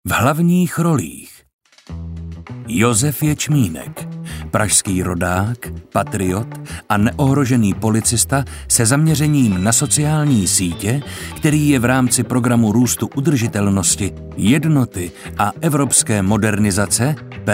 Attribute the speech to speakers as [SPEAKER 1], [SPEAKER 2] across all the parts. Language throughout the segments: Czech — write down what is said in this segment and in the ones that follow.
[SPEAKER 1] V hlavních rolích Josef Ječmínek, pražský rodák, patriot a neohrožený policista se zaměřením na sociální sítě, který je v rámci programu růstu udržitelnosti, jednoty a evropské modernizace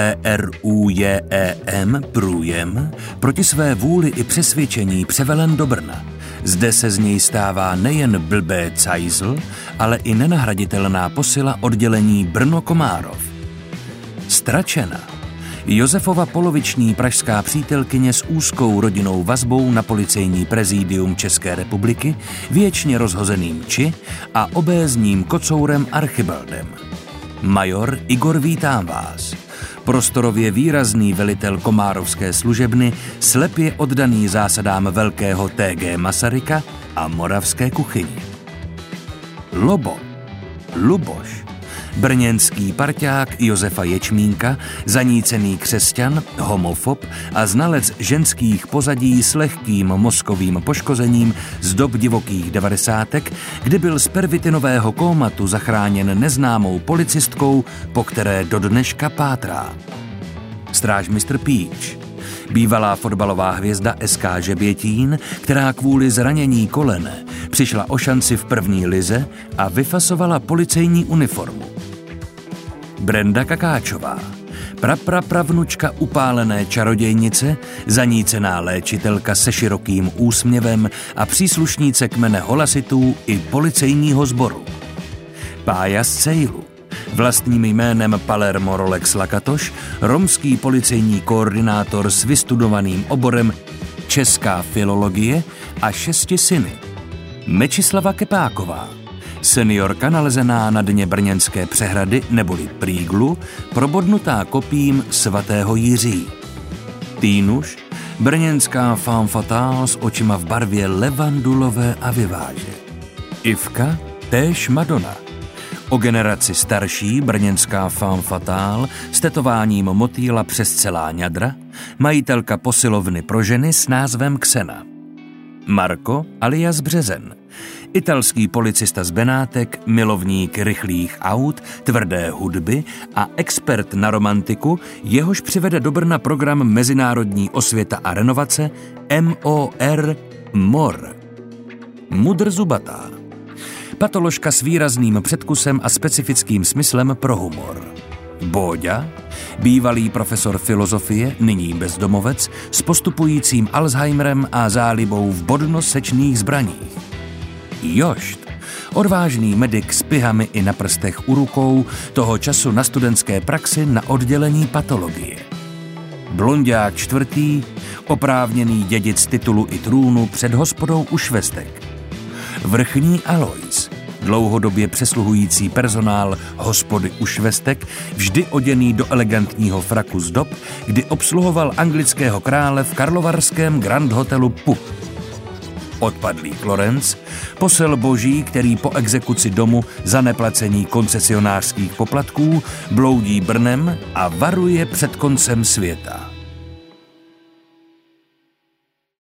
[SPEAKER 1] PRUJEM proti své vůli i přesvědčení převelen do Brna. Zde se z něj stává nejen blbé cajzl, ale i nenahraditelná posila oddělení Brno-Komárov. Stračena. Josefova poloviční pražská přítelkyně s úzkou rodinnou vazbou na policejní prezidium České republiky, věčně rozhozeným či a obézním kocourem Archibaldem. Major Igor Vítám vás. Prostorově výrazný velitel komárovské služebny, slepě oddaný zásadám velkého TG Masaryka a moravské kuchyni. Lobo. Luboš. Brněnský parťák Josefa Ječmínka, zanícený křesťan, homofob a znalec ženských pozadí s lehkým mozkovým poškozením z dob divokých 90, kdy byl z pervitinového kómatu zachráněn neznámou policistkou, po které do dneška pátrá. Strážmistr Píč. Bývalá fotbalová hvězda SK Žebětín, která kvůli zranění kolene přišla o šanci v první lize a vyfasovala policejní uniformu. Brenda Kakáčová, prapravnučka upálené čarodějnice, zanícená léčitelka se širokým úsměvem a příslušníce kmene holasitů i policejního sboru. Pája z Cejlu, vlastním jménem Palermo Rolex Lakatoš, romský policejní koordinátor s vystudovaným oborem česká filologie a 6 syny. Mečislava Kepáková, seniorka nalezená na dně brněnské přehrady neboli Prýglu, probodnutá kopím svatého Jiří. Týnuš, brněnská femme fatale s očima v barvě levandulové a viváže. Ivka, též Madonna. O generaci starší brněnská femme fatale s tetováním motýla přes celá ňadra, majitelka posilovny pro ženy s názvem Xena. Marko alias Březen, italský policista z Benátek, milovník rychlých aut, tvrdé hudby a expert na romantiku, jehož přivede do Brna program Mezinárodní osvěta a renovace MOR. Mudr Zubatá. Patoložka s výrazným předkusem a specifickým smyslem pro humor. Bóďa, bývalý profesor filozofie, nyní bezdomovec, s postupujícím Alzheimerem a zálibou v bodnosečných zbraních. Jošt, odvážný medik s pihami i na prstech u rukou, toho času na studentské praxi na oddělení patologie. Blonďák čtvrtý, oprávněný dědic titulu i trůnu před hospodou u Švestek. Vrchní Alois, dlouhodobě přesluhující personál hospody u Švestek, vždy oděný do elegantního fraku z dob, kdy obsluhoval anglického krále v karlovarském Grand Hotelu Puch. Odpadlý Florenc, posel boží, který po exekuci domu za neplacení koncesionářských poplatků bloudí Brnem a varuje před koncem světa.